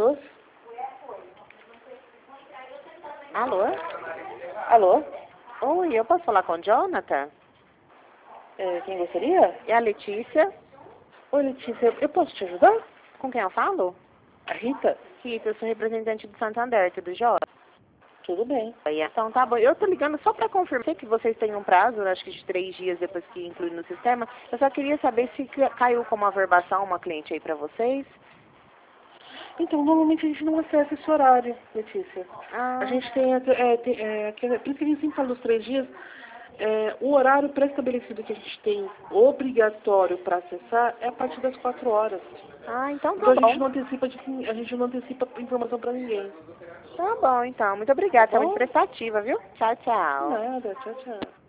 pessoas. Alô? Alô? Oi, eu posso falar com o Jonathan? Quem gostaria? É a Letícia. Oi, Letícia, eu posso te ajudar? Com quem eu falo? A Rita? Rita, eu sou representante do Santander, tudo jóia? Tudo bem. Então tá bom, eu tô ligando só pra confirmar. Sei que vocês têm um prazo, acho que de 3 dias depois que inclui no sistema. Eu só queria saber se caiu como averbação uma cliente aí pra vocês. Então, normalmente a gente não acessa esse horário, Letícia. A Ah, gente tem, por isso que a gente sempre fala dos 3 dias, o horário pré-estabelecido que a gente tem obrigatório para acessar é a partir das 4 horas. então Então tá bom. a gente não antecipa informação para ninguém. Tá bom, então. Muito Tá obrigada, tá muito bom? prestativa, viu? Tchau, tchau. Nada, tchau, tchau.